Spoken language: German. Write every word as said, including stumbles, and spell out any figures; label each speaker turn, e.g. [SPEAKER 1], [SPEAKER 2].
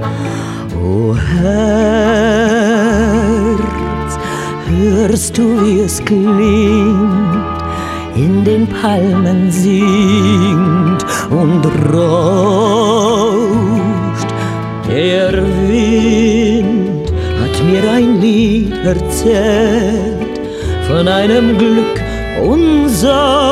[SPEAKER 1] O Herz, hörst du, wie es klingt, in den Palmen singt und rauscht. Der Wind hat mir ein Lied erzählt von einem Glück unser